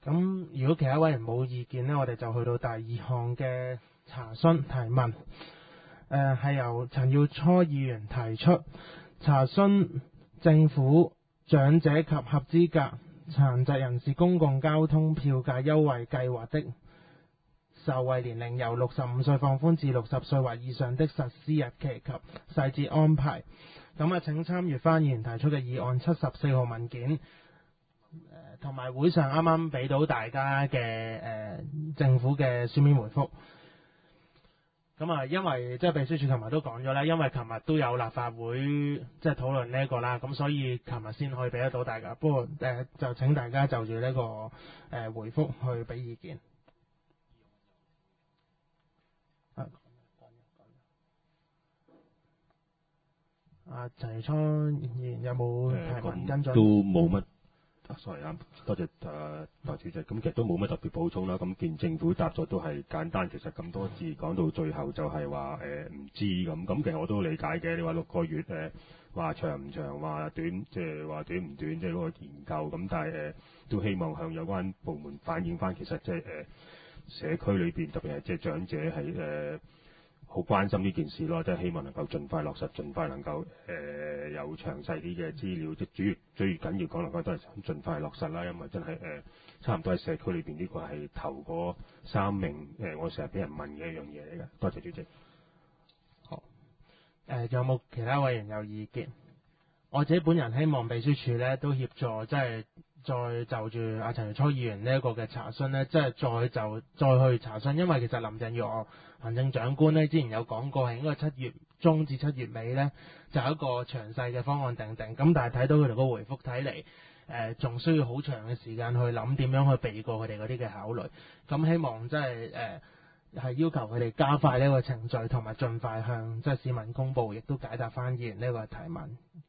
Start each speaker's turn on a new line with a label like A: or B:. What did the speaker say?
A: 咁如果其他委員冇意見呢，我哋就去到第二項嘅查詢提問。係由陳耀初議員提出查詢政府長者及合資格殘疾人士公共交通票價優惠計劃的受惠年齡由65歲放寬至60歲或以上的實施日期及細節安排。咁請參閱翻議員提出嘅議案74號文件，同埋會上啱啱俾到大家嘅政府嘅書面回覆。咁因為即係秘書處琴日都講咗啦，因為琴日都有立法會即係討論呢一個啦，咁所以琴日先可以俾得到大家。不過就請大家就住呢個回覆去俾意見。陳耀初議員有冇提問跟進？
B: 都冇乜。sorry 啊，多謝代主席。咁其實都冇乜特別補充啦。咁見政府答咗都係簡單，其實咁多字講到最後就係話唔知咁。咁其實我都理解嘅。你話6個月話長唔長，話短即係話短唔短，即係嗰個研究咁。但係都希望向有關部門反映翻，其實即係社區裏邊特別係即係長者係好關心呢件事咯，即係希望能夠盡快落實，盡快能夠有詳細啲嘅資料，即係最緊要講嚟講都係想盡快落實啦，因為真係差唔多喺社區裏邊呢個係頭嗰3名我成日俾人問嘅一樣嘢嚟嘅。多謝主席。
A: 好，有冇其他委員有意見？我自己本人希望秘書處咧都協助，即係再就住阿陳耀初議員呢一個嘅查詢咧，即係再去查詢，因為其實林鄭月娥行政長官咧之前有講過係應該7月中至7月尾咧就有一個詳細嘅方案定定，咁但係睇到佢哋個回覆睇嚟仲需要好長嘅時間去諗點樣去避過佢哋嗰啲嘅考慮，咁希望即係係要求佢哋加快呢個程序，同埋盡快向即係市民公佈，亦都解答翻議員呢個提問。